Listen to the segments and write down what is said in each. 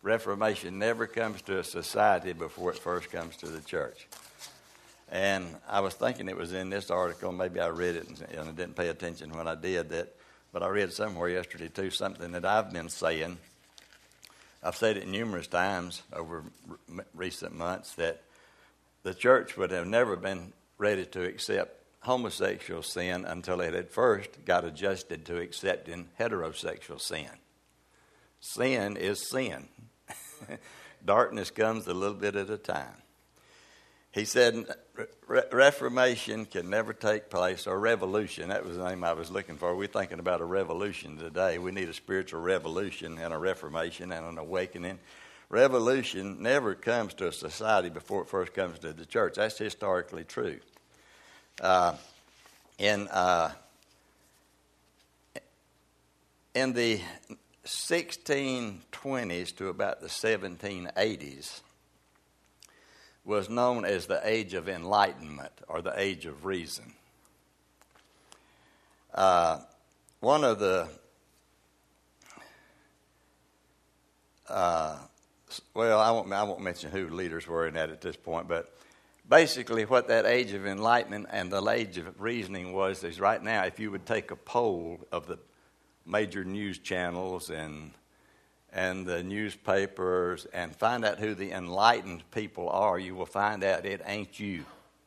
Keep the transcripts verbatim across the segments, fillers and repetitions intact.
Reformation never comes to a society before it first comes to the church. And I was thinking it was in this article, maybe I read it and, and I didn't pay attention when I did that, but I read somewhere yesterday too something that I've been saying. I've said it numerous times over r- recent months that the church would have never been ready to accept homosexual sin until it had first got adjusted to accepting heterosexual sin. Sin is sin. Darkness comes a little bit at a time. He said re- Reformation can never take place, or revolution, that was the name I was looking for. We're thinking about a revolution today. We need a spiritual revolution and a reformation and an awakening. Revolution never comes to a society before it first comes to the church. That's historically true. Uh, in uh, in the sixteen twenties to about the seventeen eighties was known as the Age of Enlightenment, or the Age of Reason. Uh, one of the uh, well, I won't I won't mention who leaders were in that at this point, but basically what that Age of Enlightenment and the Age of Reasoning was is right now, if you would take a poll of the major news channels and and the newspapers and find out who the enlightened people are, you will find out it ain't you.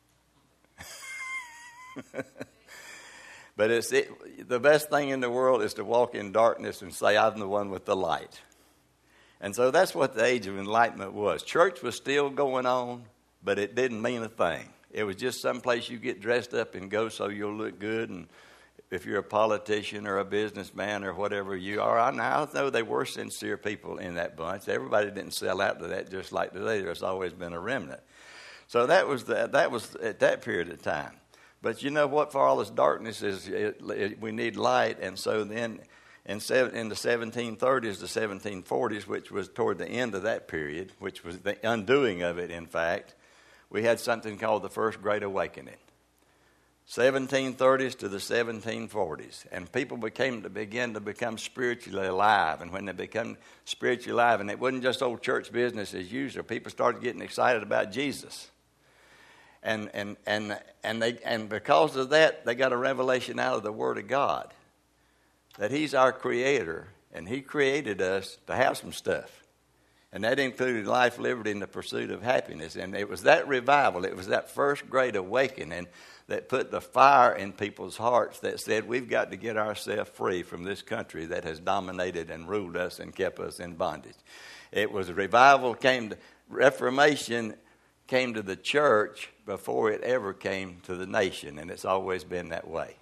But it's it, the best thing in the world is to walk in darkness and say, I'm the one with the light. And so that's what the Age of Enlightenment was. Church was still going on, but it didn't mean a thing. It was just some place you get dressed up and go so you'll look good. And if you're a politician or a businessman or whatever you are, I now know they were sincere people in that bunch. Everybody didn't sell out to that just like today. There's always been a remnant. So that was the, that was at that period of time. But you know what? For all this darkness is, it, it, we need light. And so then in, seven, in the seventeen thirties to seventeen forties, which was toward the end of that period, which was the undoing of it, in fact, we had something called the First Great Awakening. seventeen thirties to the seventeen forties, and people became to begin to become spiritually alive. And when they become spiritually alive, and it wasn't just old church business as usual, people started getting excited about Jesus, and and and and they and because of that, they got a revelation out of the Word of God that He's our Creator, and He created us to have some stuff. And that included life, liberty, and the pursuit of happiness. And it was that revival, it was that first great awakening that put the fire in people's hearts that said, we've got to get ourselves free from this country that has dominated and ruled us and kept us in bondage. It was a revival, came to, Reformation came to the church before it ever came to the nation, and it's always been that way.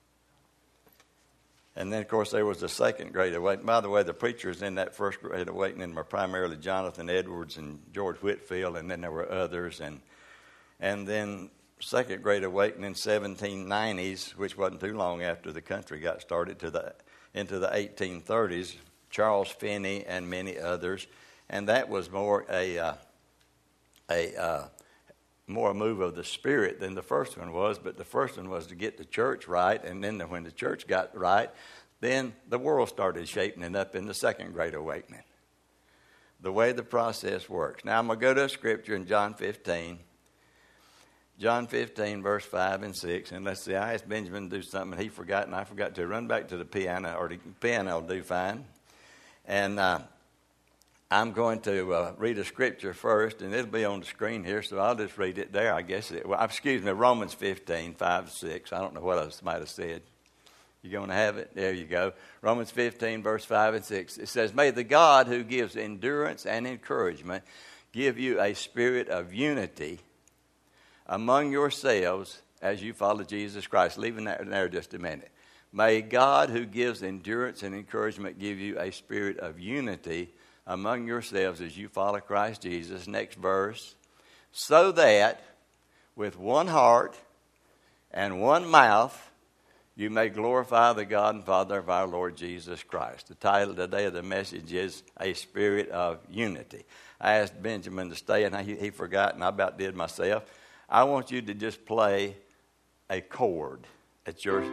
And then, of course, there was the second great awakening. By the way, the preachers in that first great awakening were primarily Jonathan Edwards and George Whitefield, and then there were others. And and then second great awakening, seventeen nineties, which wasn't too long after the country got started, to the into the eighteen thirties, Charles Finney and many others. And that was more a uh, a uh, more a move of the Spirit than the first one was, but the first one was to get the church right, and then when the church got right, then the world started shaping it up in the second great awakening. The way the process works. Now I'm going to go to a scripture in John fifteen. John fifteen, verse five and six, and let's see, I asked Benjamin to do something, and he forgot, and I forgot to run back to the piano, or the piano will do fine. And uh, I'm going to uh, read a scripture first, and it'll be on the screen here, so I'll just read it there, I guess. It, well, excuse me, Romans fifteen, five, six. I don't know what else might have said. You going to have it? There you go. Romans fifteen, verse five and six. It says, may the God who gives endurance and encouragement give you a spirit of unity among yourselves as you follow Jesus Christ. Leaving that there just a minute. May God who gives endurance and encouragement give you a spirit of unity among yourselves as you follow Christ Jesus. Next verse. So that with one heart and one mouth you may glorify the God and Father of our Lord Jesus Christ. The title today of the message is A Spirit of Unity. I asked Benjamin to stay, and he, he forgot, and I about did myself. I want you to just play a chord at your...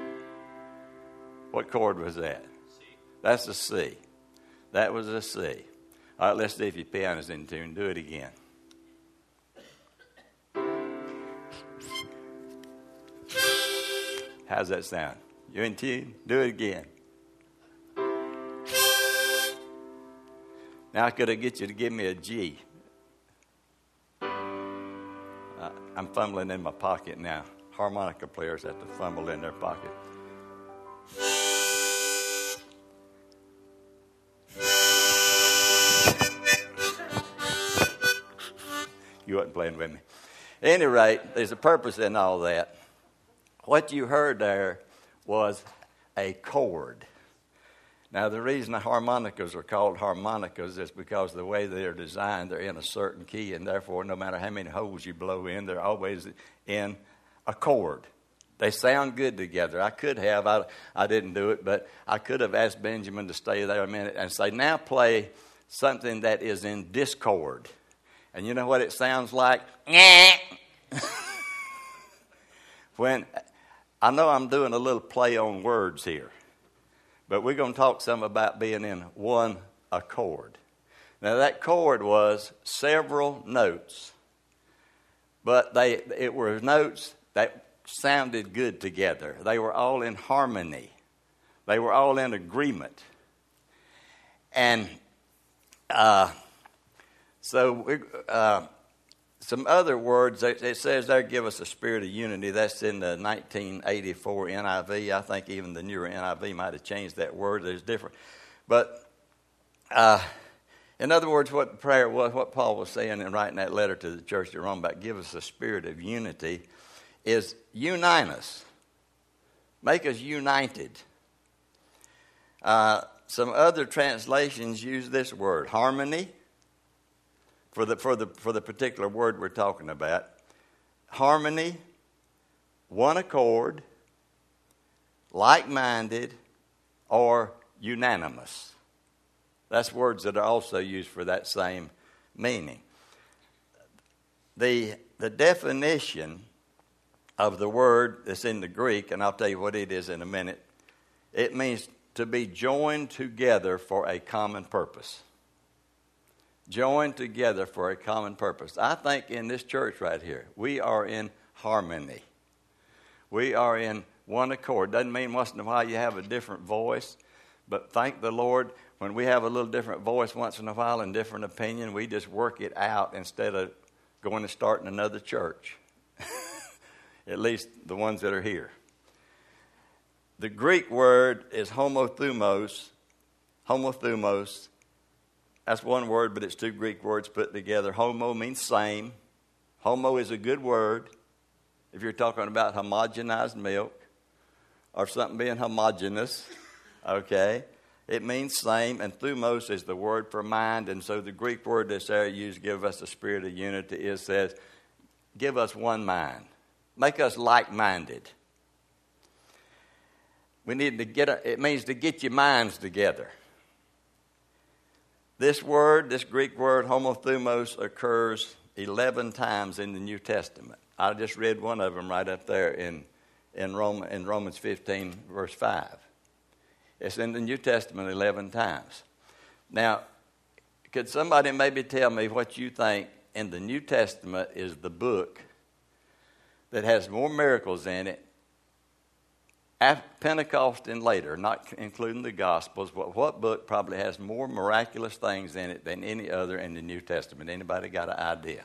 What chord was that? C. That's a C. That was a C. All right, let's see if your piano's in tune. Do it again. How's that sound? You in tune? Do it again. Now I could have get you to give me a G. Uh, I'm fumbling in my pocket now. Harmonica players have to fumble in their pocket. You wasn't playing with me. At any rate, there's a purpose in all that. What you heard there was a chord. Now, the reason the harmonicas are called harmonicas is because the way they're designed, they're in a certain key, and therefore, no matter how many holes you blow in, they're always in a chord. They sound good together. I could have, I, I didn't do it, but I could have asked Benjamin to stay there a minute and say, now play something that is in discord. And you know what it sounds like? When I know I'm doing a little play on words here, but we're going to talk some about being in one accord. Now that chord was several notes, but they it were notes that sounded good together. They were all in harmony. They were all in agreement. And uh, so we, uh, some other words, it says there, give us a spirit of unity. That's in the nineteen eighty-four N I V. I think even the newer N I V might have changed that word. There's different. But uh, in other words, what the prayer was, what Paul was saying in writing that letter to the church at Rome about give us a spirit of unity is unite us. Make us united. Uh, some other translations use this word, harmony. For the, for the, for the particular word we're talking about. Harmony, one accord, like-minded, or unanimous. That's words that are also used for that same meaning. The, the definition of the word that's in the Greek, and I'll tell you what it is in a minute, it means to be joined together for a common purpose. Joined together for a common purpose. I think in this church right here, we are in harmony. We are in one accord. Doesn't mean once in a while you have a different voice, but thank the Lord, when we have a little different voice once in a while and different opinion, we just work it out instead of going and starting another church. At least the ones that are here. The Greek word is homothumos. Homothumos. That's one word, but it's two Greek words put together. Homo means same. Homo is a good word if you're talking about homogenized milk or something being homogeneous. Okay? It means same, and thumos is the word for mind. And so the Greek word that's there used, give us a spirit of unity, is says, give us one mind. Make us like-minded. We need to get, a, it means to get your minds together. This word, this Greek word, homothumos, occurs eleven times in the New Testament. I just read one of them right up there in, in, Rome, in Romans fifteen, verse five. It's in the New Testament eleven times. Now, could somebody maybe tell me what you think in the New Testament is the book that has more miracles in it, after Pentecost and later, not including the Gospels, but what book probably has more miraculous things in it than any other in the New Testament? Anybody got an idea?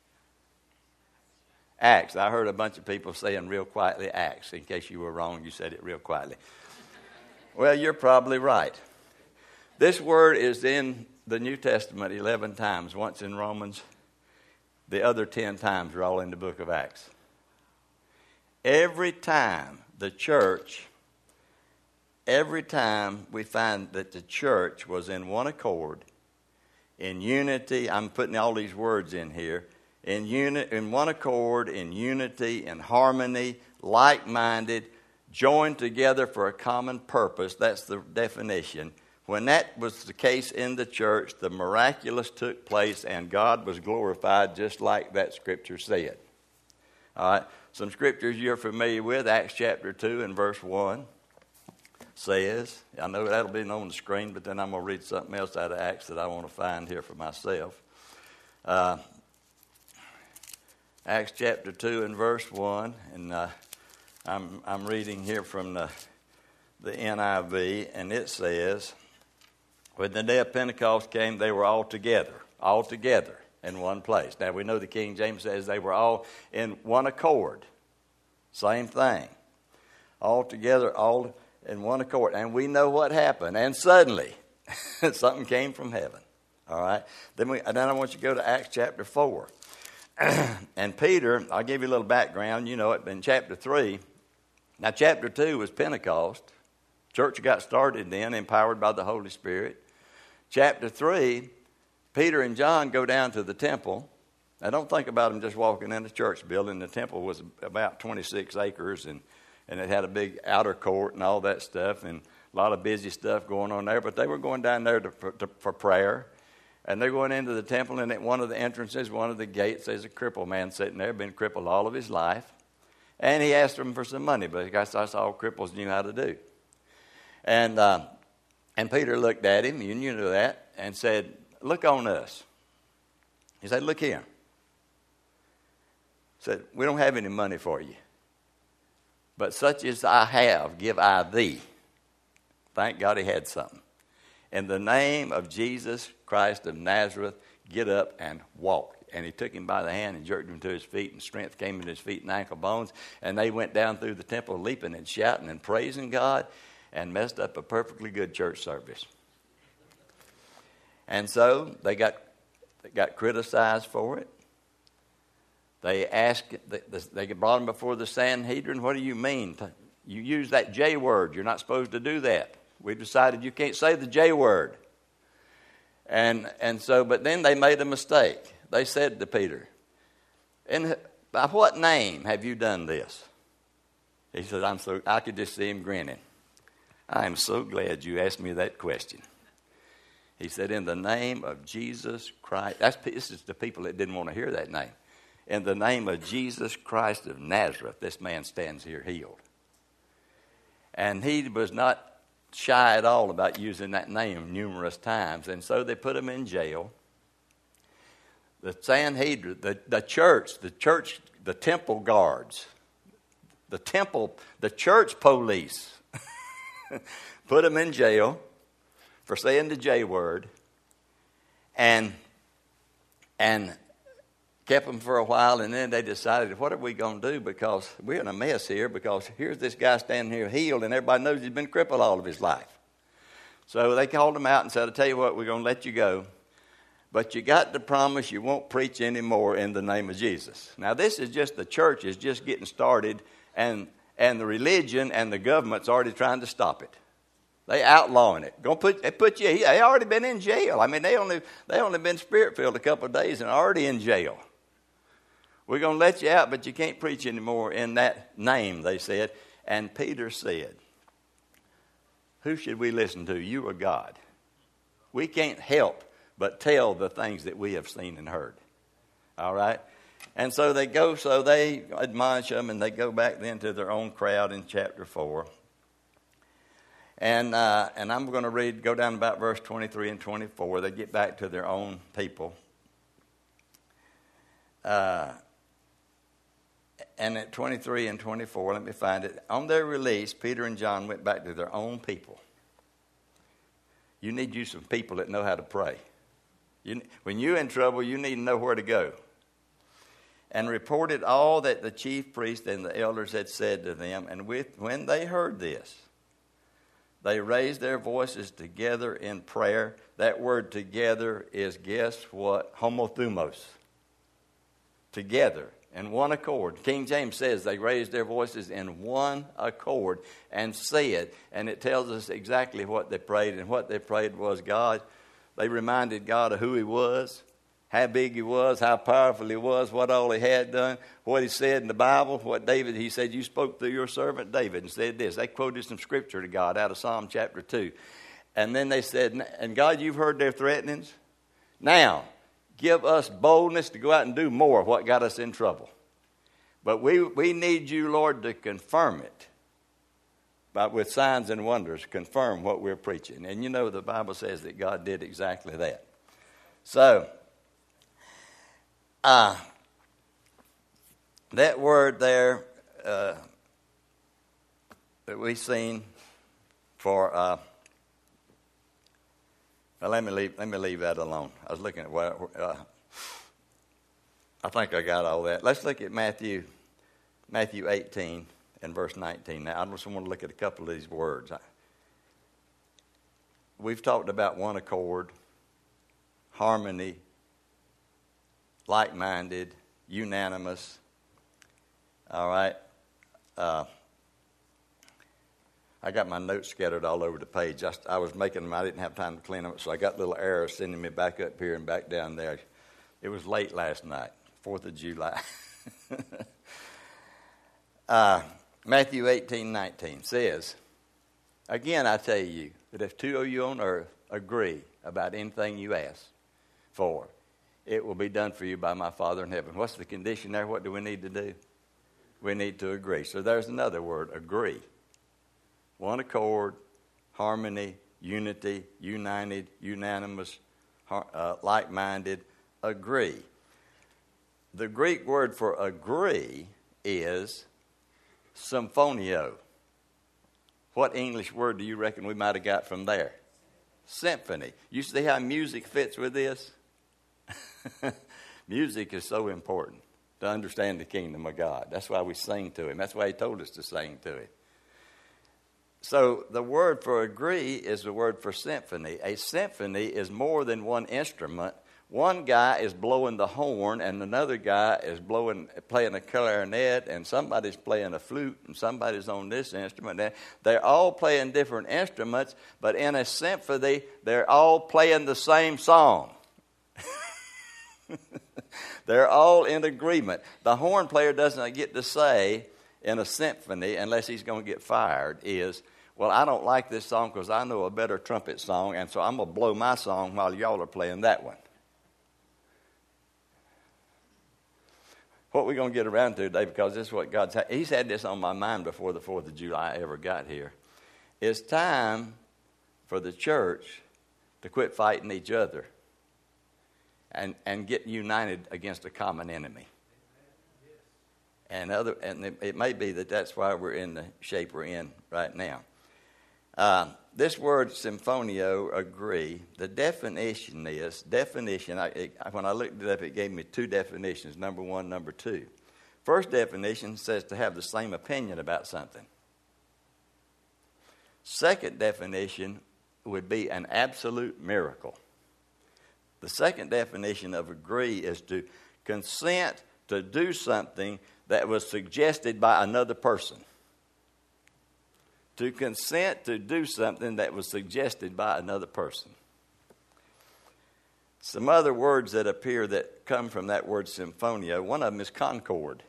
Acts. I heard a bunch of people saying real quietly Acts. In case you were wrong, you said it real quietly. Well, you're probably right. This word is in the New Testament eleven times, once in Romans. The other ten times are all in the book of Acts. Every time the church, every time we find that the church was in one accord, in unity, I'm putting all these words in here, in uni, in one accord, in unity, in harmony, like-minded, joined together for a common purpose. That's the definition. When that was the case in the church, the miraculous took place and God was glorified just like that scripture said. All right. Some scriptures you're familiar with, Acts chapter two and verse one. says. I know that'll be on the screen, but then I'm going to read something else out of Acts that I want to find here for myself. Uh, Acts chapter two and verse one, and uh, I'm I'm reading here from the, the N I V, and it says, when the day of Pentecost came, they were all together, all together in one place. Now, we know the King James says they were all in one accord. Same thing. All together, all in one accord. And we know what happened. And suddenly, something came from heaven. All right? Then, we, then I want you to go to Acts chapter four. And Peter, I'll give you a little background. You know it, in chapter three. Now, chapter two was Pentecost. Church got started then, empowered by the Holy Spirit. Chapter three, Peter and John go down to the temple. Now, don't think about them just walking in the church building. The temple was about twenty-six acres, and, and it had a big outer court and all that stuff, and a lot of busy stuff going on there. But they were going down there to, to, for prayer. And they're going into the temple, and at one of the entrances, one of the gates, there's a crippled man sitting there, been crippled all of his life. And he asked them for some money, but I guess that's all cripples knew how to do. And uh, and Peter looked at him, you knew that, and said, look on us. He said, look here. He said, we don't have any money for you, but such as I have, give I thee. Thank God he had something. In the name of Jesus Christ of Nazareth, get up and walk. And he took him by the hand and jerked him to his feet, and strength came in his feet and ankle bones. And they went down through the temple leaping and shouting and praising God, and messed up a perfectly good church service. And so they got they got criticized for it. They asked, they brought him before the Sanhedrin. What do you mean? You use that J word. You're not supposed to do that. We decided you can't say the J word. And and so, but then they made a mistake. They said to Peter, "And by what name have you done this?" He said, "I'm so." I could just see him grinning. "I am so glad you asked me that question." He said, "In the name of Jesus Christ." That's this is the people that didn't want to hear that name. "In the name of Jesus Christ of Nazareth, this man stands here healed." And he was not shy at all about using that name numerous times. And so they put him in jail. The Sanhedrin, the, the church, the church, the temple guards, the temple, the church police put him in jail for saying the J word, and and kept him for a while. And then they decided, what are we going to do? Because we're in a mess here, because here's this guy standing here healed, and everybody knows he's been crippled all of his life. So they called him out and said, "I'll tell you what, we're going to let you go, but you got to promise you won't preach anymore in the name of Jesus." Now, this is just, the church is just getting started, and and the religion and the government's already trying to stop it. They outlawing it. Gonna put they put you. They already been in jail. I mean, they only they only been spirit filled a couple of days and already in jail. We're going to let you out, but you can't preach anymore in that name, they said. And Peter said, "Who should we listen to, you or God? We can't help but tell the things that we have seen and heard." All right? And so they go, so they admonish them, and they go back then to their own crowd in chapter four. And uh, and I'm going to read, go down about verse twenty-three and twenty-four. They get back to their own people. Uh, and at twenty-three and twenty-four, let me find it. On their release, Peter and John went back to their own people. You need you some people that know how to pray. You, when you're in trouble, you need to know where to go. And reported all that the chief priest and the elders had said to them. And with, when they heard this, they raised their voices together in prayer. That word together is, guess what? Homothumos. Together, in one accord. King James says they raised their voices in one accord and said, and it tells us exactly what they prayed. And what they prayed was God. They reminded God of who he was, how big he was, how powerful he was, what all he had done, what he said in the Bible, what David, he said, "You spoke through your servant David," and said this. They quoted some scripture to God out of Psalm chapter two. And then they said, "And God, you've heard their threatenings. Now, give us boldness to go out and do more of what got us in trouble. But we, we need you, Lord, to confirm it but with signs and wonders confirm what we're preaching. And you know the Bible says that God did exactly that. So, uh, that word there uh, that we've seen for, uh, well, let me leave. Let me leave that alone. I was looking at what uh, I think I got all that. Let's look at Matthew, Matthew eighteen and verse nineteen. Now, I just want to look at a couple of these words. We've talked about one accord, harmony, like-minded, unanimous. All right. Uh, I got my notes scattered all over the page. I, I was making them. I didn't have time to clean them, so I got little arrows sending me back up here and back down there. It was late last night, fourth of July. uh, Matthew eighteen nineteen says, again, I tell you that if two of you on earth agree about anything you ask for, it will be done for you by my Father in heaven. What's the condition there? What do we need to do? We need to agree. So there's another word, agree. One accord, harmony, unity, united, unanimous, uh, like-minded, agree. The Greek word for agree is symphonio. What English word do you reckon we might have got from there? Symphony. You see how music fits with this? Music is so important to understand the kingdom of God. That's why we sing to him. That's why he told us to sing to him. So the word for agree is the word for symphony. A symphony is more than one instrument. One guy is blowing the horn, and another guy is blowing, playing a clarinet, and somebody's playing a flute, and somebody's on this instrument. They're all playing different instruments, but in a symphony, they're all playing the same song. They're all in agreement. The horn player doesn't get to say in a symphony, unless he's going to get fired, is, well, I don't like this song because I know a better trumpet song, and so I'm going to blow my song while y'all are playing that one. What we're going to get around to today, because this is what God's had. He's had this on my mind before the fourth of July ever got here. It's time for the church to quit fighting each other and, and get united against a common enemy. And other, and it, it may be that that's why we're in the shape we're in right now. Uh, this word symphonio, agree, the definition is, definition, I, it, when I looked it up, it gave me two definitions, number one, number two. First definition says to have the same opinion about something. Second definition would be an absolute miracle. The second definition of agree is to consent to do something that was suggested by another person. To consent to do something that was suggested by another person. Some other words that appear that come from that word symphonio, one of them is concord.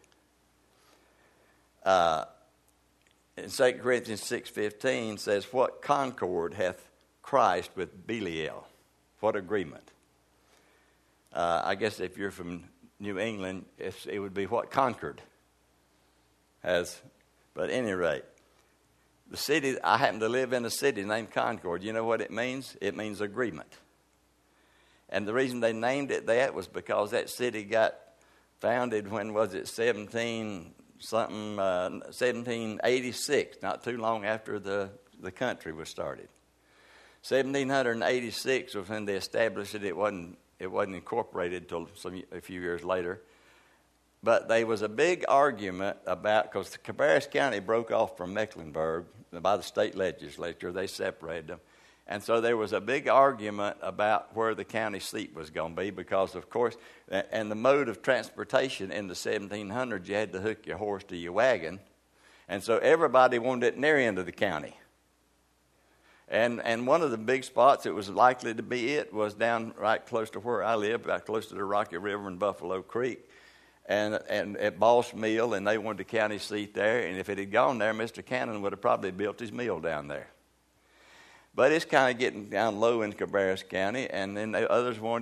Uh, in Second Corinthians six fifteen says, what concord hath Christ with Belial? What agreement? Uh, I guess if you're from New England, it's, it would be what Concord has. But at any rate, the city, I happen to live in a city named Concord. You know what it means? It means agreement. And the reason they named it that was because that city got founded when was it, seventeen something, uh, seventeen eighty-six, not too long after the, the country was started. seventeen eighty-six was when they established it. It wasn't It wasn't incorporated until some, a few years later. But there was a big argument about, because Cabarrus County broke off from Mecklenburg by the state legislature. They separated them. And so there was a big argument about where the county seat was going to be because, of course, and the mode of transportation in the seventeen hundreds, you had to hook your horse to your wagon. And so everybody wanted it near end of the county. And and one of the big spots it was likely to be it was down right close to where I live, right close to the Rocky River and Buffalo Creek, and and at Boss Mill, and they wanted the county seat there. And if it had gone there, Mister Cannon would have probably built his mill down there. But it's kind of getting down low in Cabarrus County, and then the others wanted,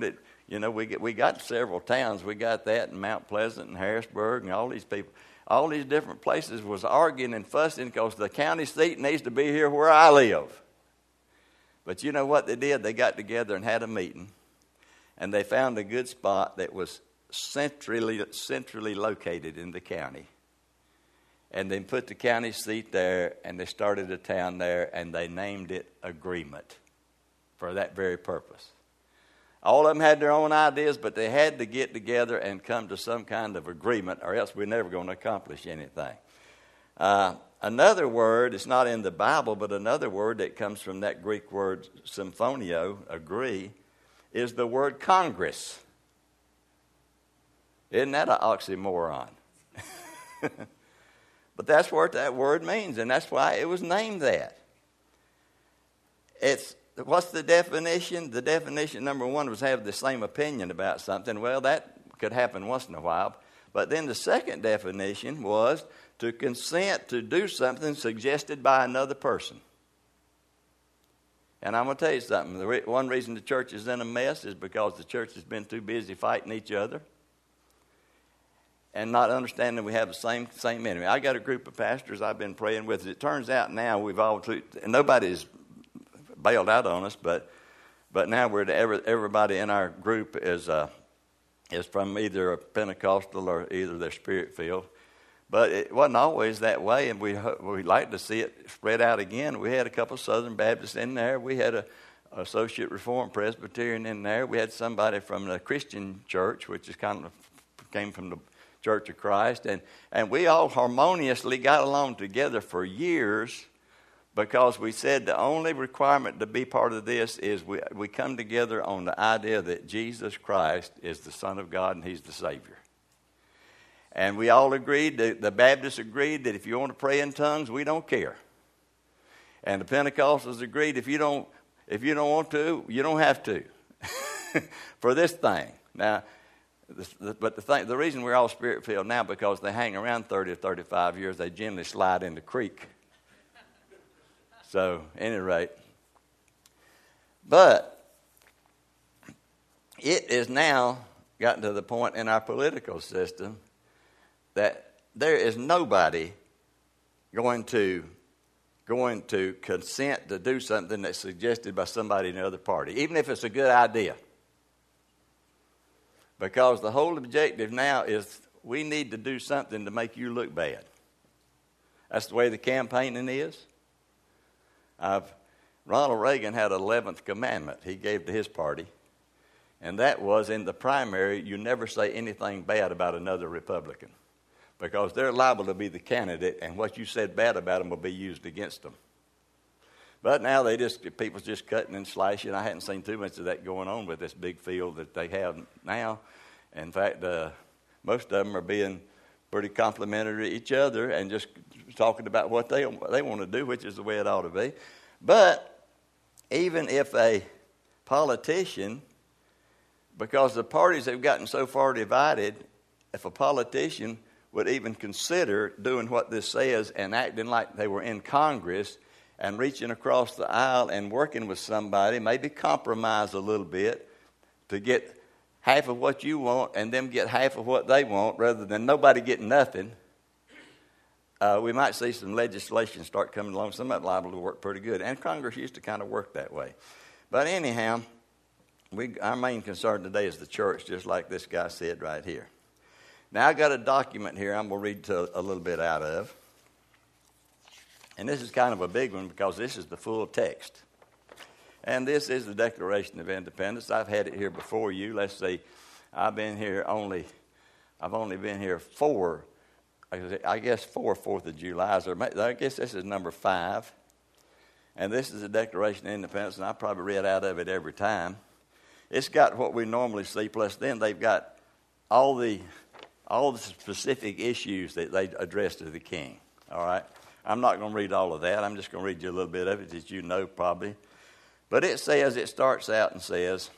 You know, we get, we got several towns. We got that in Mount Pleasant and Harrisburg and all these people. All these different places was arguing and fussing because the county seat needs to be here where I live. But you know what they did? They got together and had a meeting. And they found a good spot that was centrally, centrally located in the county. And they put the county seat there, and they started a town there, and they named it Agreement for that very purpose. All of them had their own ideas, but they had to get together and come to some kind of agreement, or else we're never going to accomplish anything. Uh, another word, it's not in the Bible, but another word that comes from that Greek word symphonio, agree, is the word Congress. Isn't that an oxymoron? But that's what that word means, and that's why it was named that. It's What's the definition? The definition, number one, was have the same opinion about something. Well, that could happen once in a while. But then the second definition was to consent to do something suggested by another person. And I'm going to tell you something. The re- one reason the church is in a mess is because the church has been too busy fighting each other and not understanding we have the same same enemy. I got a group of pastors I've been praying with. It turns out now we've all, and nobody's bailed out on us, but but now we're every, everybody in our group is uh, is from either a Pentecostal or either they're Spirit filled. But it wasn't always that way, and we we like to see it spread out again. We had a couple of Southern Baptists in there. We had a Associate Reformed Presbyterian in there. We had somebody from the Christian Church, which is kind of came from the Church of Christ, and and we all harmoniously got along together for years. Because we said the only requirement to be part of this is we, we come together on the idea that Jesus Christ is the Son of God and He's the Savior. And we all agreed, the, the Baptists agreed that if you want to pray in tongues, we don't care. And the Pentecostals agreed if you don't if you don't want to, you don't have to for this thing. Now, the, the, but the thing, the reason we're all Spirit-filled now because they hang around thirty or thirty-five years, they generally slide in the creek. So, at any rate, but it is now gotten to the point in our political system that there is nobody going to going to consent to do something that's suggested by somebody in the other party, even if it's a good idea. Because the whole objective now is we need to do something to make you look bad. That's the way the campaigning is. I've, Ronald Reagan had an eleventh commandment he gave to his party, and that was in the primary, you never say anything bad about another Republican because they're liable to be the candidate, and what you said bad about them will be used against them. But now they just people's just cutting and slashing. I hadn't seen too much of that going on with this big field that they have now. In fact, uh, most of them are being pretty complimentary to each other and just talking about what they they want to do, which is the way it ought to be. But even if a politician, because the parties have gotten so far divided, if a politician would even consider doing what this says and acting like they were in Congress and reaching across the aisle and working with somebody, maybe compromise a little bit to get half of what you want and them get half of what they want rather than nobody getting nothing, uh, we might see some legislation start coming along. Some of it liable to work pretty good. And Congress used to kind of work that way. But anyhow, we, our main concern today is the church, just like this guy said right here. Now, I got a document here I'm going to read to a little bit out of. And this is kind of a big one because this is the full text. And this is the Declaration of Independence. I've had it here before you. Let's see. I've been here only, I've only been here four, I guess four Fourth of Julys. Or I guess this is number five. And this is the Declaration of Independence, and I probably read out of it every time. It's got what we normally see, plus then they've got all the all the specific issues that they address to the king. All right? I'm not going to read all of that. I'm just going to read you a little bit of it that you know probably. But it says, it starts out and says,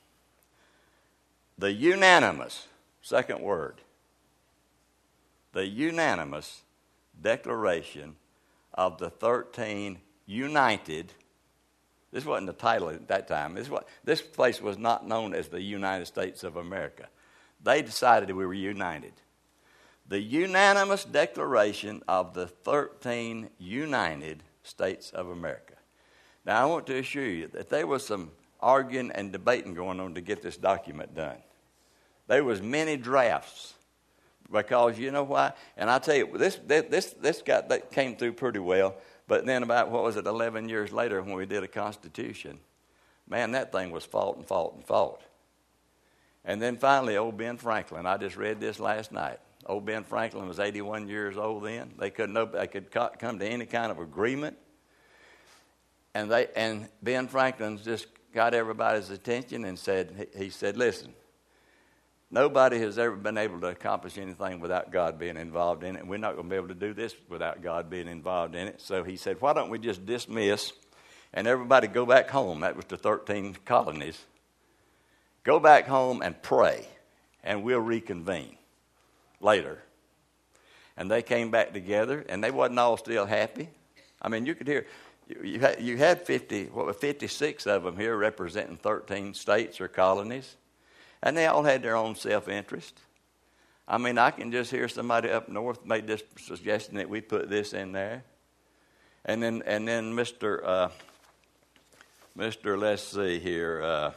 the unanimous, second word, the unanimous declaration of the thirteen united, This wasn't the title at that time. This, was, this place was not known as the United States of America. They decided we were united. The unanimous declaration of the thirteen United States of America. Now, I want to assure you that there was some arguing and debating going on to get this document done. There was many drafts because you know why? And I tell you, this this this got that came through pretty well. But then about, what was it, eleven years later when we did a Constitution, man, that thing was fought and fought and fought. And then finally, old Ben Franklin, I just read this last night. Old Ben Franklin was eighty-one years old then. They couldn't they could come to any kind of agreement. And they and Ben Franklin just got everybody's attention and said, he said, listen, nobody has ever been able to accomplish anything without God being involved in it. And we're not going to be able to do this without God being involved in it. So he said, why don't we just dismiss and everybody go back home? That was the thirteen colonies. Go back home and pray, and we'll reconvene later. And they came back together, and they wasn't all still happy. I mean, you could hear, you, you, had, you had fifty, what, fifty-six of them here representing thirteen states or colonies, and they all had their own self-interest. I mean, I can just hear somebody up north made this suggestion that we put this in there. And then, and then Mister Uh, Mister Let's see here, uh,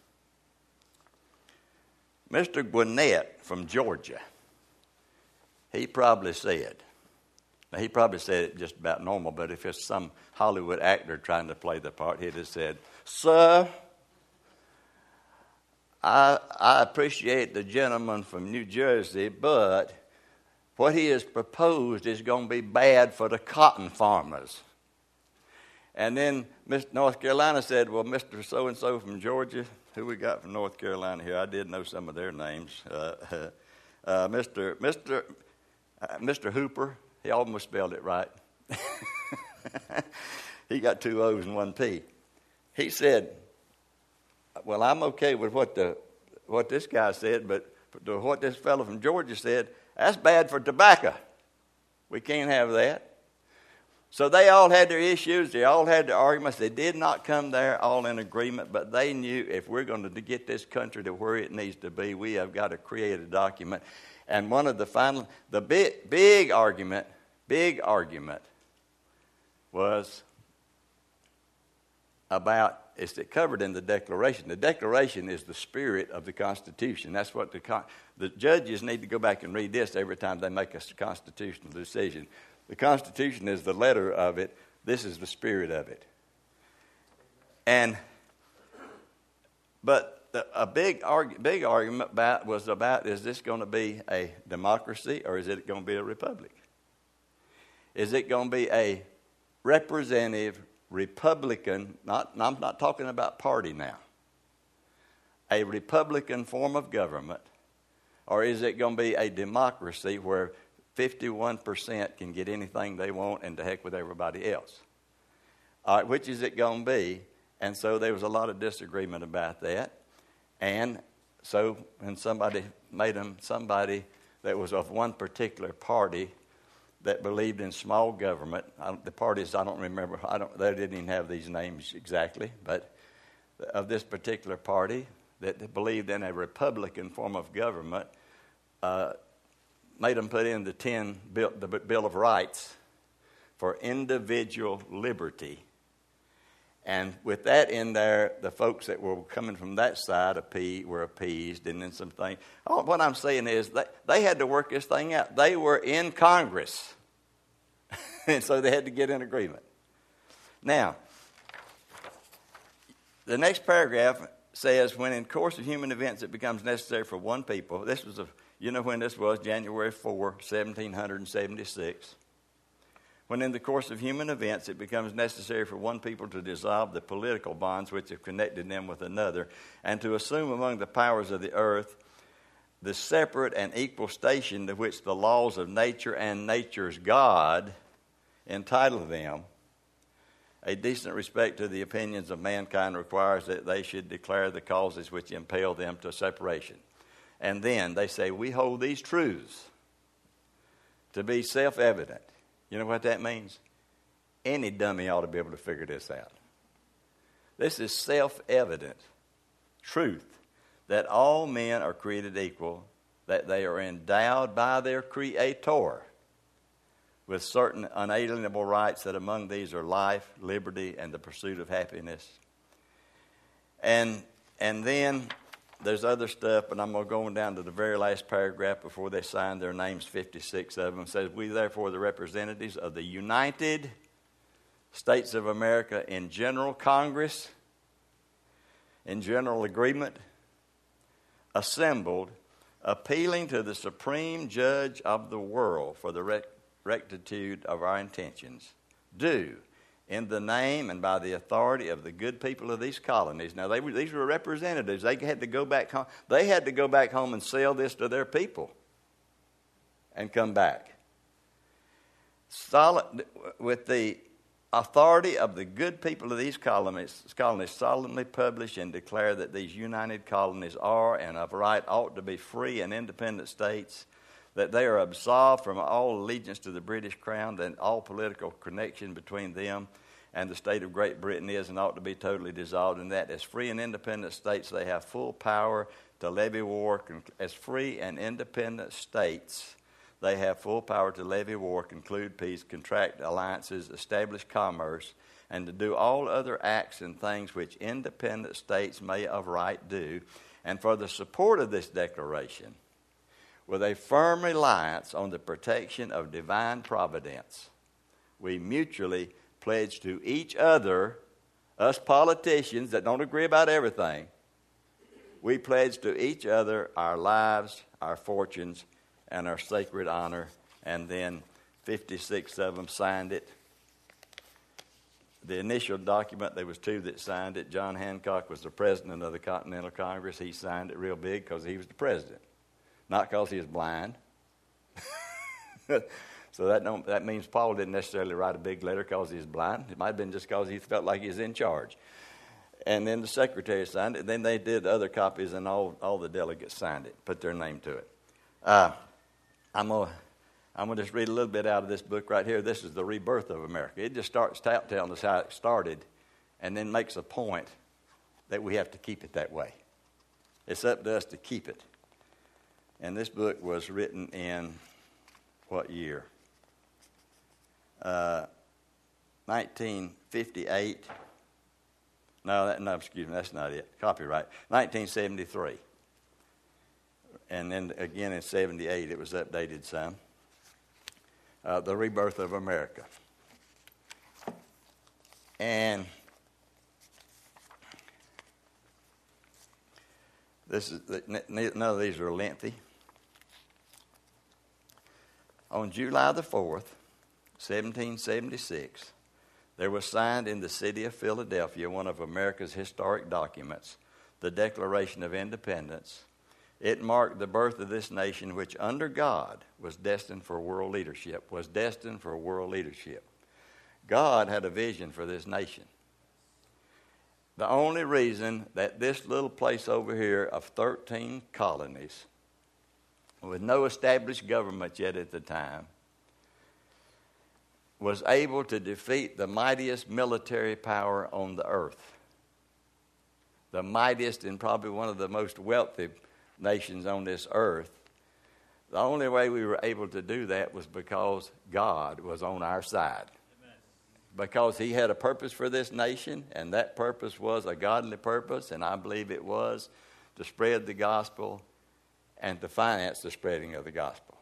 Mister Gwinnett from Georgia, he probably said, now he probably said it just about normal, but if it's some Hollywood actor trying to play the part, he'd have said, sir, I, I appreciate the gentleman from New Jersey, but what he has proposed is going to be bad for the cotton farmers. And then Mister North Carolina said, well, Mister So-and-so from Georgia, who we got from North Carolina here? I did know some of their names. Uh, uh, Mister Mister Uh, Mister Hooper, he almost spelled it right. He got two O's and one P. He said, well, I'm okay with what the what this guy said, but what this fellow from Georgia said, that's bad for tobacco. We can't have that. So they all had their issues. They all had their arguments. They did not come there all in agreement, but they knew if we're going to get this country to where it needs to be, we have got to create a document. And one of the final, the big, big argument, big argument was about, it's covered in the Declaration. The Declaration is the spirit of the Constitution. That's what the, the judges need to go back and read this every time they make a constitutional decision. The Constitution is the letter of it. This is the spirit of it. And, but the, a big, argue, big argument about was about, is this going to be a democracy or is it going to be a republic? Is it going to be a representative Republican, not, I'm not talking about party now, a Republican form of government, or is it going to be a democracy where fifty-one percent can get anything they want and to heck with everybody else? All right, which is it going to be? And so there was a lot of disagreement about that. And so when somebody made them somebody that was of one particular party that believed in small government, I, the parties I don't remember, I don't, they didn't even have these names exactly, but of this particular party that believed in a Republican form of government, uh, made them put in the ten bill, the Bill of Rights for individual liberty. And with that in there, the folks that were coming from that side appeased, were appeased, and then some things. Oh, what I'm saying is they, they had to work this thing out. They were in Congress, and so they had to get in agreement. Now, the next paragraph says, when in course of human events it becomes necessary for one people, this was a You know when this was? January fourth, seventeen seventy-six. When in the course of human events it becomes necessary for one people to dissolve the political bonds which have connected them with another, and to assume among the powers of the earth the separate and equal station to which the laws of nature and nature's God entitle them, a decent respect to the opinions of mankind requires that they should declare the causes which impel them to separation. And then they say, we hold these truths to be self-evident. You know what that means? Any dummy ought to be able to figure this out. This is self-evident truth that all men are created equal, that they are endowed by their Creator with certain unalienable rights, that among these are life, liberty, and the pursuit of happiness. And and then there's other stuff, but I'm going to go on down to the very last paragraph before they sign their names, fifty-six of them. It says, we therefore, the representatives of the United States of America in General Congress, in general agreement, assembled, appealing to the Supreme Judge of the world for the rec- rectitude of our intentions, do, in the name and by the authority of the good people of these colonies. Now, they were, these were representatives. They had to go back home. They had to go back home and sell this to their people and come back. Solid, with the authority of the good people of these colonies, colonies solemnly publish and declare that these united colonies are and of right ought to be free and independent states, that they are absolved from all allegiance to the British Crown, that all political connection between them and the state of Great Britain is and ought to be totally dissolved, and that as free and independent states they have full power to levy war. As free and independent states, they have full power to levy war, conclude peace, contract alliances, establish commerce, and to do all other acts and things which independent states may of right do. And for the support of this declaration, with a firm reliance on the protection of divine providence, we mutually pledge to each other, us politicians that don't agree about everything, we pledge to each other our lives, our fortunes, and our sacred honor. And then fifty-six of them signed it. The initial document, there was two that signed it. John Hancock was the president of the Continental Congress. He signed it real big because he was the president, not because he was blind. So that don't, that means Paul didn't necessarily write a big letter because he was blind. It might have been just because he felt like he was in charge. And then the secretary signed it. Then they did other copies, and all, all the delegates signed it, put their name to it. Uh, I'm going to I'm gonna just read a little bit out of this book right here. This is The Rebirth of America. It just starts telling us how it started and then makes a point that we have to keep it that way. It's up to us to keep it. And this book was written in what year? Uh, nineteen fifty-eight. No, that, no, excuse me, that's not it. Copyright. nineteen seventy-three. And then again in seventy-eight, it was updated some. Uh, the Rebirth of America. And this is none of these are lengthy. On July the fourth, seventeen seventy-six, there was signed in the city of Philadelphia one of America's historic documents, the Declaration of Independence. It marked the birth of this nation, which under God was destined for world leadership, was destined for world leadership. God had a vision for this nation. The only reason that this little place over here of thirteen colonies, with no established government yet at the time, was able to defeat the mightiest military power on the earth, the mightiest and probably one of the most wealthy nations on this earth. The only way we were able to do that was because God was on our side. Amen. Because he had a purpose for this nation, and that purpose was a godly purpose, and I believe it was to spread the gospel and to finance the spreading of the gospel.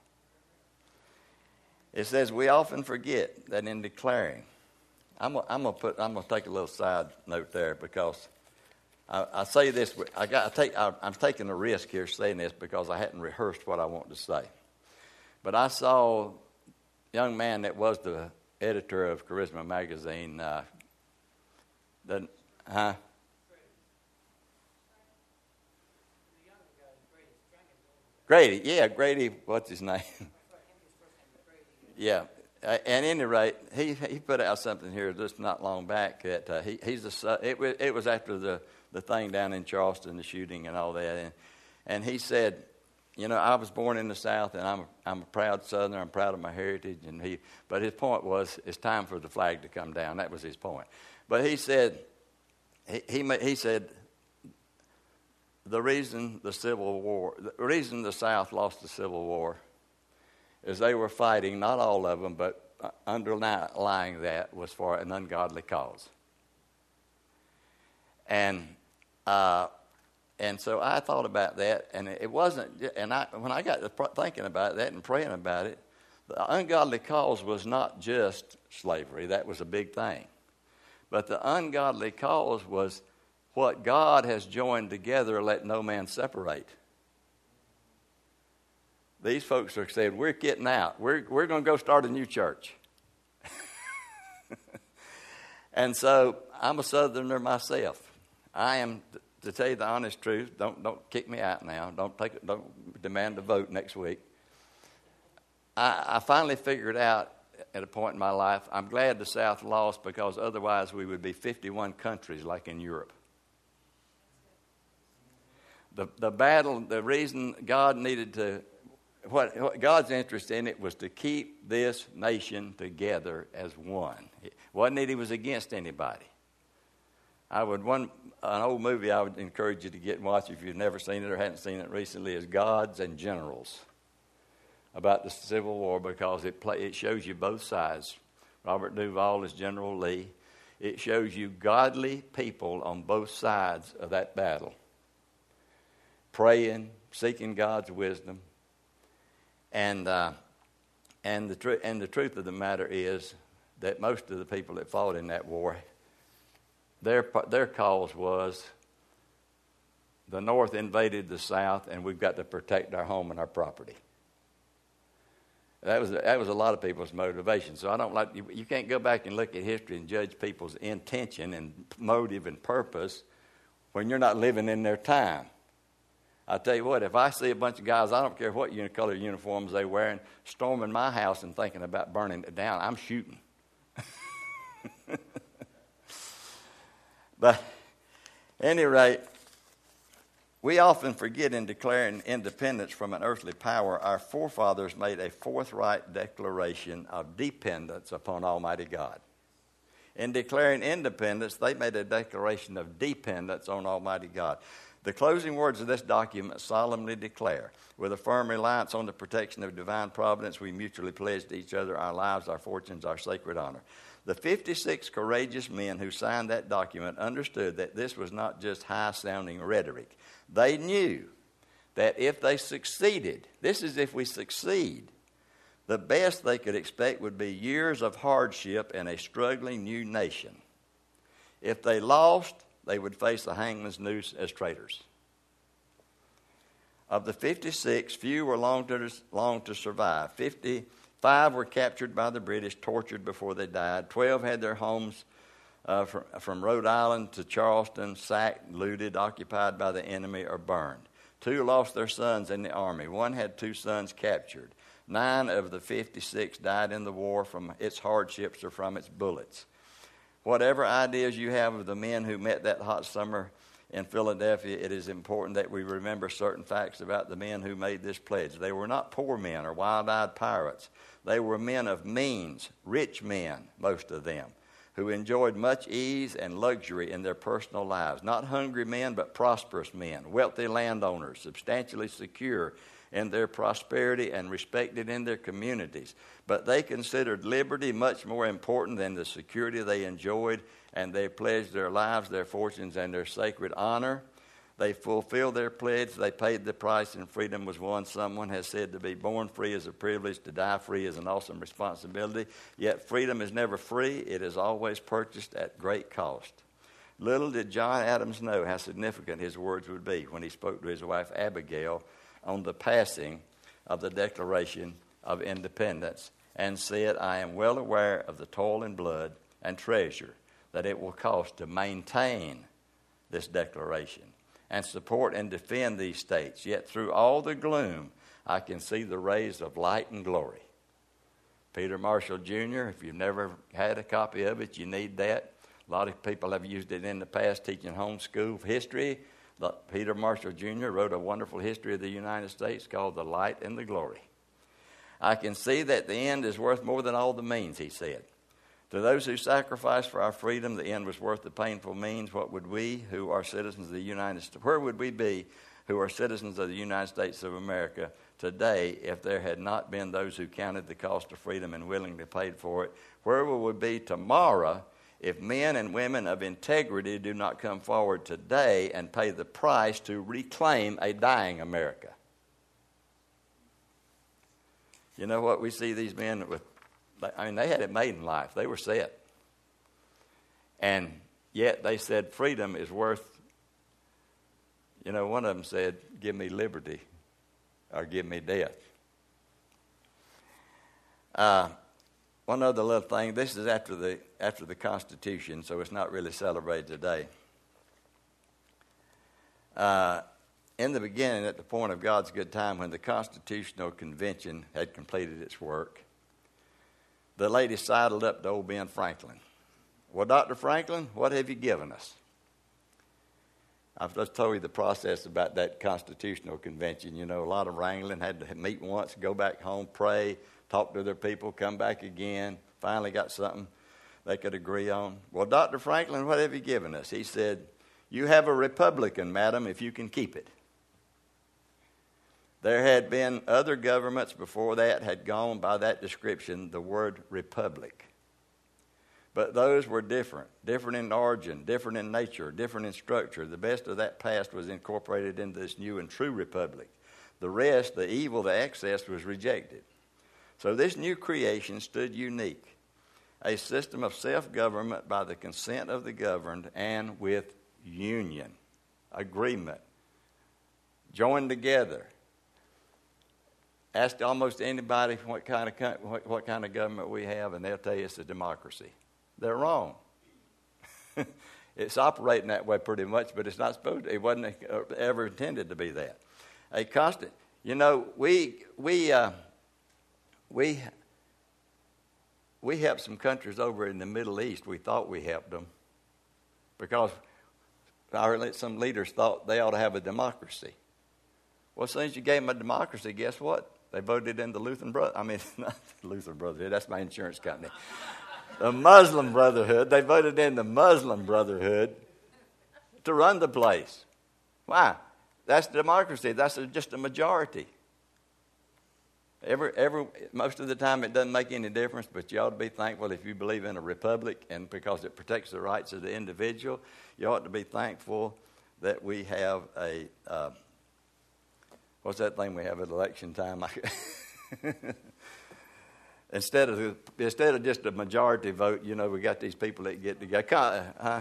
It says we often forget that in declaring, I'm gonna, I'm gonna put, I'm gonna take a little side note there because I, I say this. I got. I take. I, I'm taking a risk here saying this because I hadn't rehearsed what I want to say. But I saw a young man that was the editor of Charisma magazine. Uh, the, huh? Grady. Yeah, Grady. What's his name? Yeah. Uh, at any rate, he he put out something here just not long back that uh, he he's a. It was it was after the. the thing down in Charleston, the shooting and all that. And, and he said, you know, I was born in the South, and I'm a, I'm a proud Southerner. I'm proud of my heritage. And he, but his point was, it's time for the flag to come down. That was his point. But he said, he, he, he said, the reason the Civil War, the reason the South lost the Civil War is they were fighting, not all of them, but underlying that was for an ungodly cause. And uh, and so I thought about that, and it wasn't, and I when I got to thinking about that and praying about it, the ungodly cause was not just slavery. That was a big thing. But the ungodly cause was what God has joined together, let no man separate. These folks are saying, we're getting out. We're, we're going to go start a new church. And so I'm a Southerner myself. I am, to tell you the honest truth, don't don't kick me out now. Don't take don't demand a vote next week. I, I finally figured out at a point in my life, I'm glad the South lost, because otherwise we would be fifty-one countries like in Europe. The the battle, the reason God needed to, what, what God's interest in it was to keep this nation together as one. It wasn't that he was against anybody. I would, one, an old movie I would encourage you to get and watch if you've never seen it or hadn't seen it recently is Gods and Generals, about the Civil War, because it play, it shows you both sides. Robert Duvall is General Lee. It shows you godly people on both sides of that battle, praying, seeking God's wisdom. And uh, and the tr- and the truth of the matter is that most of the people that fought in that war, their their cause was the North invaded the South, and we've got to protect our home and our property. That was that was a lot of people's motivation. So I don't like you, you can't go back and look at history and judge people's intention and motive and purpose when you're not living in their time. I tell you what, if I see a bunch of guys, I don't care what color uniforms they're wearing, storming my house and thinking about burning it down, I'm shooting. But at any rate, we often forget in declaring independence from an earthly power, our forefathers made a forthright declaration of dependence upon Almighty God. In declaring independence, they made a declaration of dependence on Almighty God. The closing words of this document solemnly declare, with a firm reliance on the protection of divine providence, we mutually pledge to each other our lives, our fortunes, our sacred honor. The fifty-six courageous men who signed that document understood that this was not just high-sounding rhetoric. They knew that if they succeeded, this is if we succeed, the best they could expect would be years of hardship in a struggling new nation. If they lost, they would face the hangman's noose as traitors. Of the fifty-six, few were long to, long to survive. fifty-five were captured by the British, tortured before they died. Twelve had their homes uh, from, from Rhode Island to Charleston sacked, looted, occupied by the enemy, or burned. Two lost their sons in the army. One had two sons captured. Nine of the fifty-six died in the war from its hardships or from its bullets. Whatever ideas you have of the men who met that hot summer in Philadelphia, it is important that we remember certain facts about the men who made this pledge. They were not poor men or wild-eyed pirates. They were men of means, rich men, most of them, who enjoyed much ease and luxury in their personal lives. Not hungry men, but prosperous men, wealthy landowners, substantially secure in their prosperity and respected in their communities. But they considered liberty much more important than the security they enjoyed, and they pledged their lives, their fortunes, and their sacred honor. They fulfilled their pledge. They paid the price, and freedom was won. Someone has said to be born free is a privilege, to die free is an awesome responsibility. Yet freedom is never free. It is always purchased at great cost. Little did John Adams know how significant his words would be when he spoke to his wife Abigail on the passing of the Declaration of Independence, and said, I am well aware of the toil and blood and treasure that it will cost to maintain this declaration and support and defend these states. Yet through all the gloom, I can see the rays of light and glory. Peter Marshall Junior, if you've never had a copy of it, you need that. A lot of people have used it in the past teaching homeschool history. Peter Marshall Junior wrote a wonderful history of the United States called The Light and the Glory. I can see that the end is worth more than all the means, he said. To those who sacrificed for our freedom, the end was worth the painful means. What would we, who are citizens of the United States, where would we be, who are citizens of the United States of America today, if there had not been those who counted the cost of freedom and willingly paid for it? Where will we be tomorrow if men and women of integrity do not come forward today and pay the price to reclaim a dying America? You know what? We see these men with, I mean, they had it made in life. They were set. And yet they said freedom is worth, you know, one of them said, give me liberty or give me death. Uh, one other little thing, this is after the after the Constitution, so it's not really celebrated today. Uh, in the beginning, at the point of God's good time, when the Constitutional Convention had completed its work, the lady sidled up to old Ben Franklin. Well, Doctor Franklin, what have you given us? I've just told you the process about that Constitutional Convention. You know, a lot of wrangling, had to meet once, go back home, pray, talk to their people, come back again, finally got something they could agree on. Well, Doctor Franklin, what have you given us? He said, you have a Republican, madam, if you can keep it. There had been other governments before that had gone by that description, the word republic. But those were different, different in origin, different in nature, different in structure. The best of that past was incorporated into this new and true republic. The rest, the evil, the excess, was rejected. So this new creation stood unique, a system of self-government by the consent of the governed and with union, agreement, joined together. Ask almost anybody what kind of what, what kind of government we have, and they'll tell you it's a democracy. They're wrong. It's operating that way pretty much, but it's not supposed to. It wasn't ever intended to be that. A constant. You know, we we uh, we we helped some countries over in the Middle East. We thought we helped them because our, some leaders thought they ought to have a democracy. Well, as soon as you gave them a democracy, guess what? They voted in the Lutheran Brotherhood. I mean, not the Lutheran Brotherhood. That's my insurance company. The Muslim Brotherhood. They voted in the Muslim Brotherhood to run the place. Why? That's democracy. That's a, just a majority. Every, every, most of the time it doesn't make any difference, but you ought to be thankful if you believe in a republic, and because it protects the rights of the individual, you ought to be thankful that we have a, uh, what's that thing we have at election time? Instead of instead of just a majority vote, you know, we got these people that get together. Huh?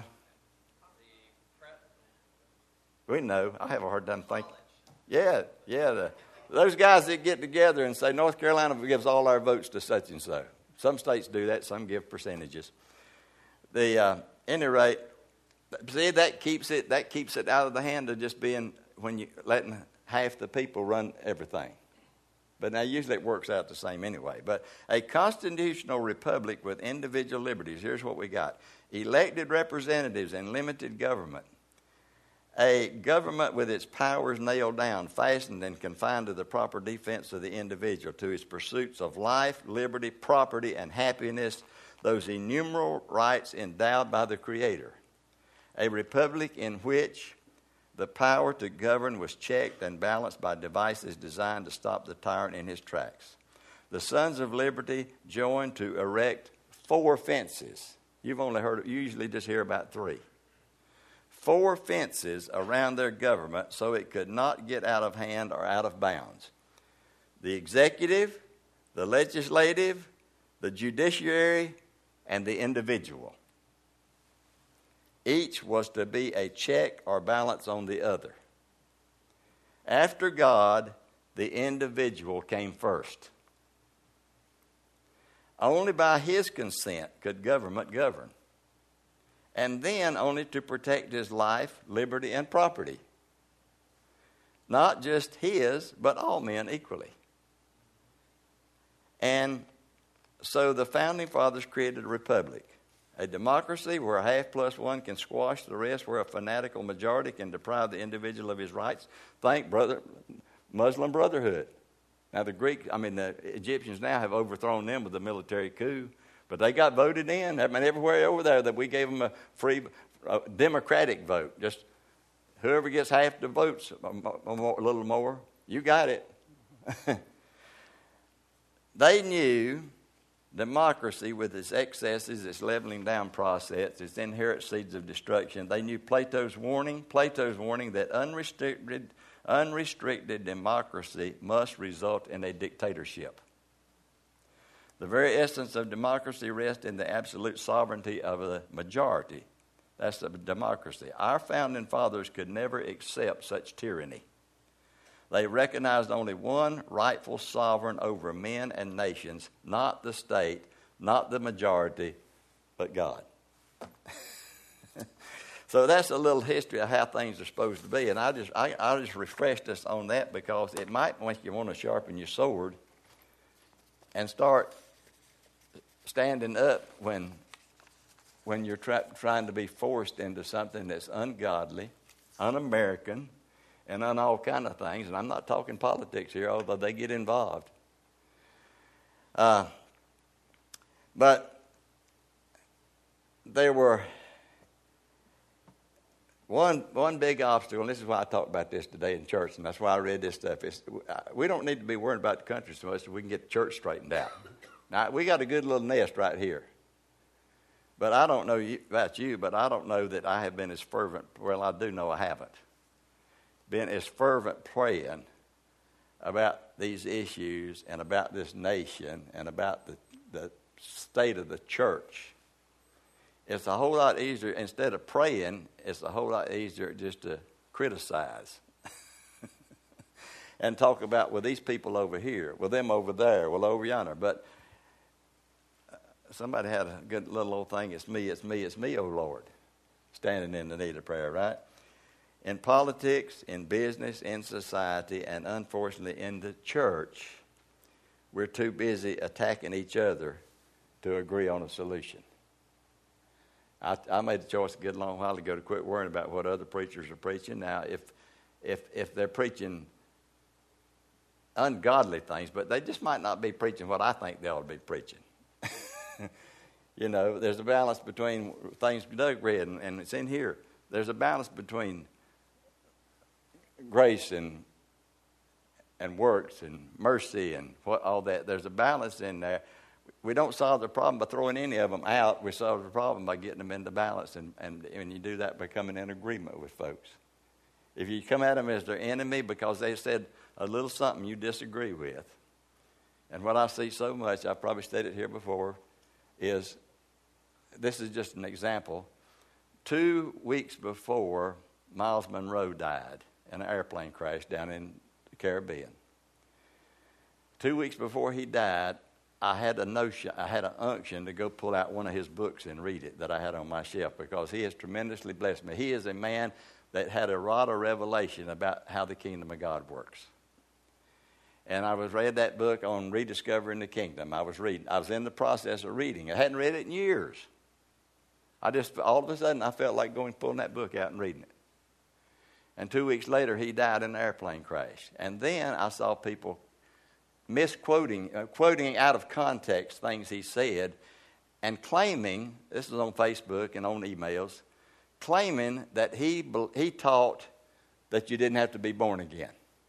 We know. I have a hard time thinking. Yeah, yeah. The, those guys that get together and say, North Carolina gives all our votes to such and so. Some states do that. Some give percentages. The uh, any rate, see, that keeps it that keeps it out of the hand of just being when you letting half the people run everything. But now usually it works out the same anyway. But a constitutional republic with individual liberties, here's what we got. Elected representatives and limited government. A government with its powers nailed down, fastened and confined to the proper defense of the individual, to his pursuits of life, liberty, property, and happiness, those innumerable rights endowed by the Creator. A republic in which the power to govern was checked and balanced by devices designed to stop the tyrant in his tracks. The Sons of Liberty joined to erect four fences. You've only heard, you usually just hear about three. Four fences around their government so it could not get out of hand or out of bounds. The executive, the legislative, the judiciary, and the individual. Each was to be a check or balance on the other. After God, the individual came first. Only by his consent could government govern. And then only to protect his life, liberty, and property. Not just his, but all men equally. And so the Founding Fathers created a republic. A democracy where a half plus one can squash the rest, where a fanatical majority can deprive the individual of his rights. Thank brother, Muslim Brotherhood. Now the Greek, I mean the Egyptians now have overthrown them with a military coup, But they got voted in. I mean, everywhere over there that we gave them a free a democratic vote. Just whoever gets half the votes, a, a little more, you got it. They knew democracy with its excesses, its leveling down process, its inherent seeds of destruction. They knew Plato's warning, Plato's warning that unrestricted, unrestricted democracy must result in a dictatorship. The very essence of democracy rests in the absolute sovereignty of the majority. That's the democracy. Our founding fathers could never accept such tyranny. They recognized only one rightful sovereign over men and nations, not the state, not the majority, but God. So that's a little history of how things are supposed to be. And I just I, I just refreshed us on that because it might make you want to sharpen your sword and start standing up when when you're try, trying to be forced into something that's ungodly, un-American, and on all kind of things. And I'm not talking politics here, although they get involved. Uh, but there were one one big obstacle, and this is why I talked about this today in church, and that's why I read this stuff. It's, we don't need to be worried about the country so much so we can get the church straightened out. Now, we got a good little nest right here. But I don't know you, about you, but I don't know that I have been as fervent. Well, I do know I haven't. Been as fervent praying about these issues and about this nation and about the, the state of the church. It's a whole lot easier, instead of praying, it's a whole lot easier just to criticize and talk about, well, these people over here, well, them over there, well, over yonder. But somebody had a good little old thing, it's me, it's me, it's me, oh Lord, standing in the need of prayer, right? In politics, in business, in society, and unfortunately in the church, we're too busy attacking each other to agree on a solution. I, I made the choice a good long while ago to quit worrying about what other preachers are preaching. Now, if if if they're preaching ungodly things, but they just might not be preaching what I think they ought to be preaching. You know, there's a balance between things Doug read, and, and it's in here. There's a balance between grace and and works and mercy and what all that. There's a balance in there. We don't solve the problem by throwing any of them out. We solve the problem by getting them into balance, and, and, and you do that by coming in agreement with folks. If you come at them as their enemy because they said a little something you disagree with, and what I see so much, I've probably stated it here before, is this is just an example. Two weeks before Miles Monroe died in an airplane crash down in the Caribbean. Two weeks before he died, I had a notion, I had an unction to go pull out one of his books and read it that I had on my shelf because he has tremendously blessed me. He is a man that had a rod of revelation about how the kingdom of God works. And I was read that book on rediscovering the kingdom. I was reading. I was in the process of reading. I hadn't read it in years. I just, all of a sudden, I felt like going pulling that book out and reading it. And two weeks later, he died in an airplane crash. And then I saw people misquoting, uh, quoting out of context things he said and claiming, this is on Facebook and on emails, claiming that he he taught that you didn't have to be born again.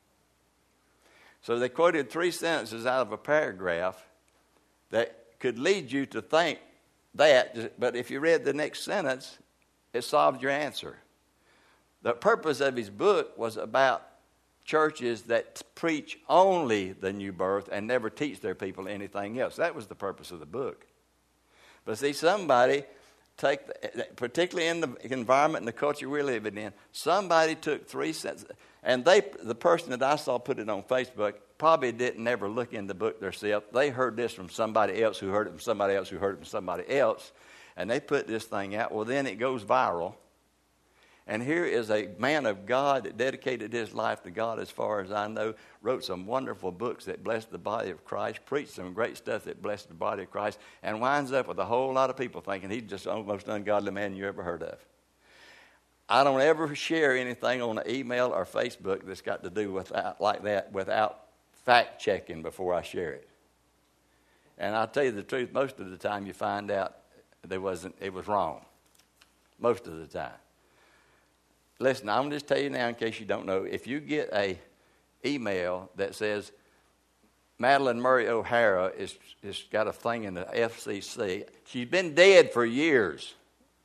So they quoted three sentences out of a paragraph that could lead you to think that, but if you read the next sentence, it solved your answer. The purpose of his book was about churches that preach only the new birth and never teach their people anything else. That was the purpose of the book. But see, somebody, take, particularly in the environment and the culture we're living in, somebody took three sentences, and they, the person that I saw put it on Facebook probably didn't ever look in the book themselves. They heard this from somebody else who heard it from somebody else who heard it from somebody else, and they put this thing out. Well, then it goes viral. And here is a man of God that dedicated his life to God, as far as I know, wrote some wonderful books that blessed the body of Christ, preached some great stuff that blessed the body of Christ, and winds up with a whole lot of people thinking he's just the most ungodly man you ever heard of. I don't ever share anything on an email or Facebook that's got to do with that, like that without fact checking before I share it. And I'll tell you the truth, most of the time you find out there wasn't, it was wrong. Most of the time. Listen, I'm going to just tell you now in case you don't know. If you get a email that says Madeline Murray O'Hara is, is got a thing in the F C C, she's been dead for years.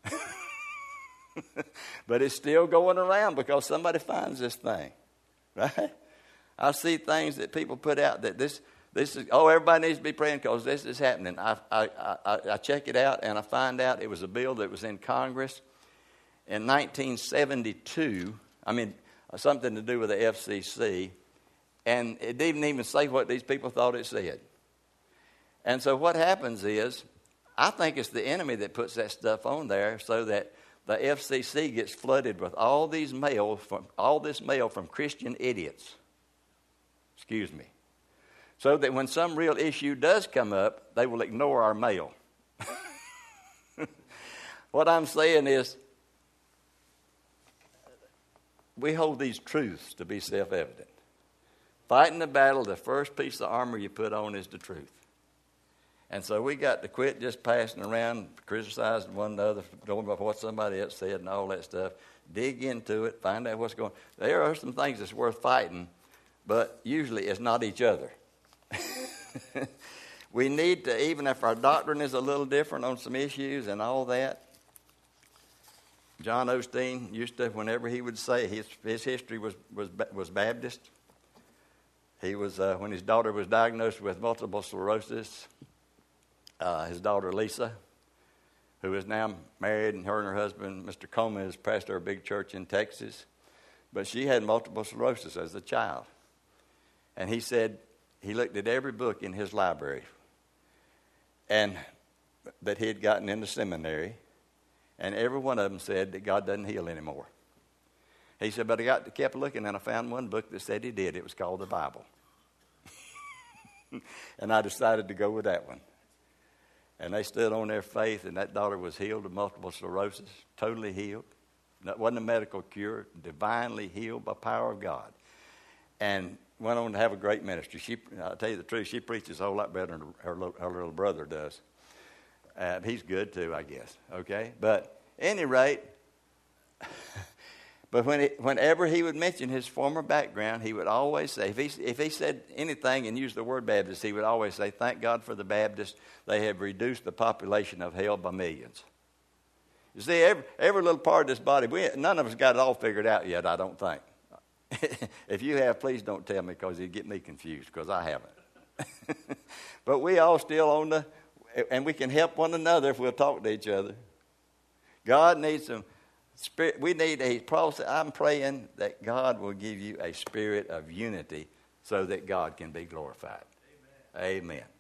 But it's still going around because somebody finds this thing. Right? I see things that people put out that this... This is, oh, everybody needs to be praying because this is happening. I, I, I, I check it out, and I find out it was a bill that was in Congress in nineteen seventy-two. I mean, something to do with the F C C. And it didn't even say what these people thought it said. And so what happens is, I think it's the enemy that puts that stuff on there so that the F C C gets flooded with all these mail, from, all this mail from Christian idiots. Excuse me. So that when some real issue does come up, they will ignore our mail. What I'm saying is, we hold these truths to be self-evident. Fighting the battle, the first piece of armor you put on is the truth. And so we got to quit just passing around, criticizing one another, going about what somebody else said and all that stuff. Dig into it, find out what's going on. There are some things that's worth fighting, but usually it's not each other. We need to, even if our doctrine is a little different on some issues and all that. John Osteen used to, whenever he would say his his history was was was Baptist. He was uh, when his daughter was diagnosed with multiple sclerosis. Uh, his daughter Lisa, who is now married, and her and her husband, Mister Coleman, is pastor of a big church in Texas. But she had multiple sclerosis as a child, and he said. He looked at every book in his library and that he had gotten into seminary, and every one of them said that God doesn't heal anymore. He said, but I got kept looking, and I found one book that said he did. It was called the Bible. And I decided to go with that one. And they stood on their faith, and that daughter was healed of multiple sclerosis, totally healed. That wasn't a medical cure, divinely healed by power of God. And went on to have a great ministry. She, I'll tell you the truth, she preaches a whole lot better than her, her, her little brother does. Uh, he's good too, I guess. Okay? But at any rate, but when it, whenever he would mention his former background, he would always say, if he, if he said anything and used the word Baptist, he would always say, thank God for the Baptists. They have reduced the population of hell by millions. You see, every, every little part of this body, we, none of us got it all figured out yet, I don't think. If you have, please don't tell me because it'd get me confused because I haven't. But we all still on the, and we can help one another if we'll talk to each other. God needs some spirit. We need a process. I'm praying that God will give you a spirit of unity so that God can be glorified. Amen. Amen.